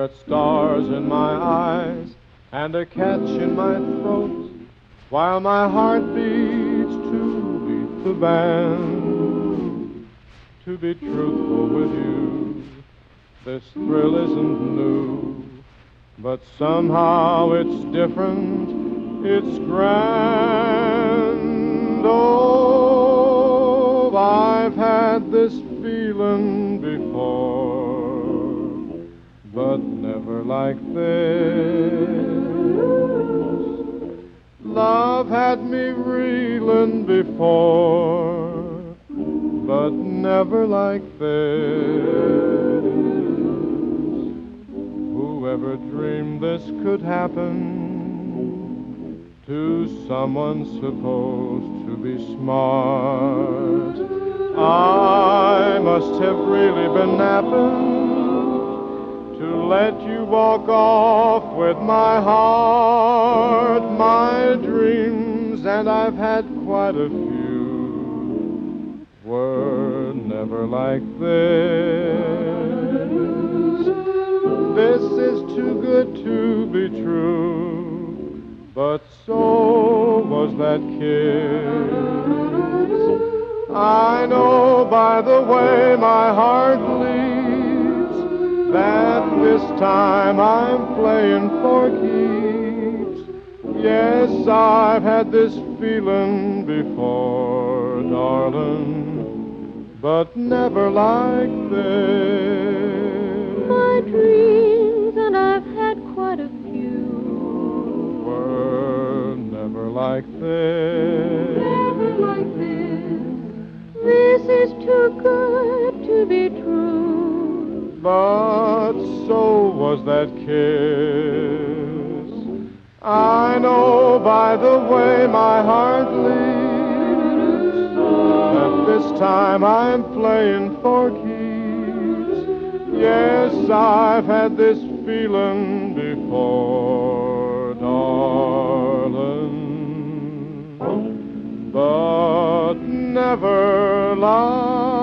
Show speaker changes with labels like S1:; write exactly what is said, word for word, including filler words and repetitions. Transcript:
S1: but stars in my eyes and a catch in my throat, while my heart beats to beat the band. To be truthful with you, this thrill isn't new, but somehow it's different, it's grand. Oh, I've had this feeling before, but never like this. Love had me reeling before, but never like this. Whoever dreamed this could happen to someone supposed to be smart? I must have really been napping to let you walk off with my heart. My dreams, and I've had quite a few, were never like this. This is too good to be true, but so was that kiss. I know by the way my heart leads that this time I'm playing for keeps. Yes, I've had this feeling before, darling, but never like this.
S2: My dreams, and I've had quite a few,
S1: were never like this.
S2: never like this. This is too good to be true,
S1: but so was that kiss. I know by the way my heart leads that this time I'm playing for keeps. Yes, I've had this feeling before, darling, but never like